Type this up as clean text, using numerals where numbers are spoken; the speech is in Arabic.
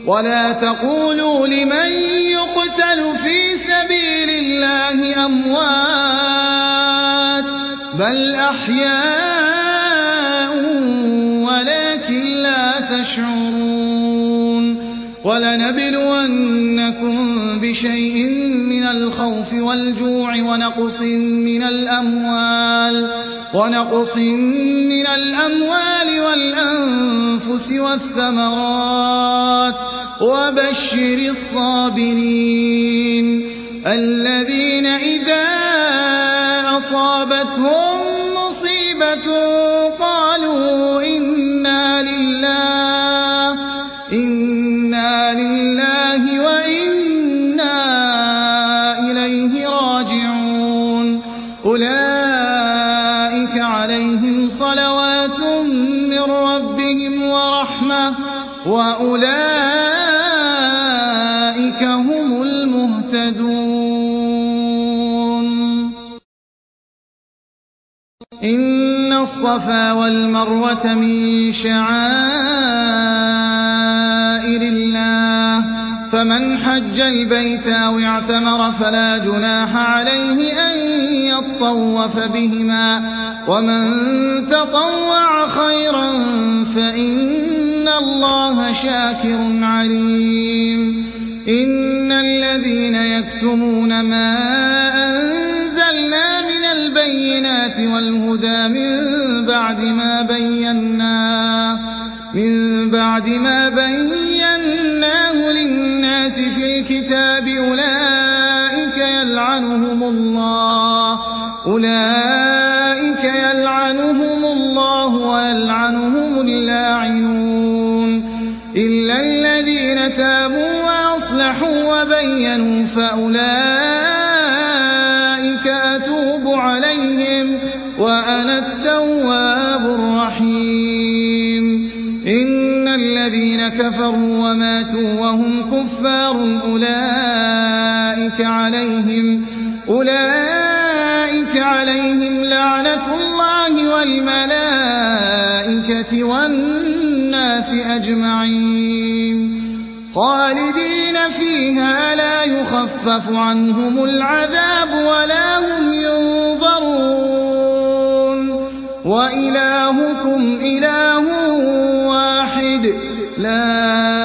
ولا تقولوا لمن يقتل في سبيل الله أموات بل أحياء ولكن لا تشعرون ولنبلونكم بشيء من الخوف والجوع ونقص من الأموال والأنفس والثمرات وبشر الصابرين الذين إذا أصابتهم مصيبة قالوا إنا لله وإنا إليه راجعون أولئك عليهم صلوات من ربهم ورحمة وأولئك هم المهتدون إن الصفا والمروة من شعائر الله فمن حج البيت أو اعتمر فلا جناح عليه أن يطوف بهما ومن تطوع خيرا فإن الله شاكر عليم إن الذين يكتمون ما أنزلنا من البينات والهدى من بعد ما بيناه للناس في الكتاب أولئك يلعنهم الله ويلعنهم اللاعنون إلا الذين تابوا وأصلحوا وبينوا فأولئك أتوب عليهم وأنا التواب الرحيم إن الذين كفروا وماتوا وهم كفار أولئك عليهم لعنة الله والملائكة والناس أجمعين خالدين فيها لا يخفف عنهم العذاب ولا هم ينظرون وإلهكم إله واحد لا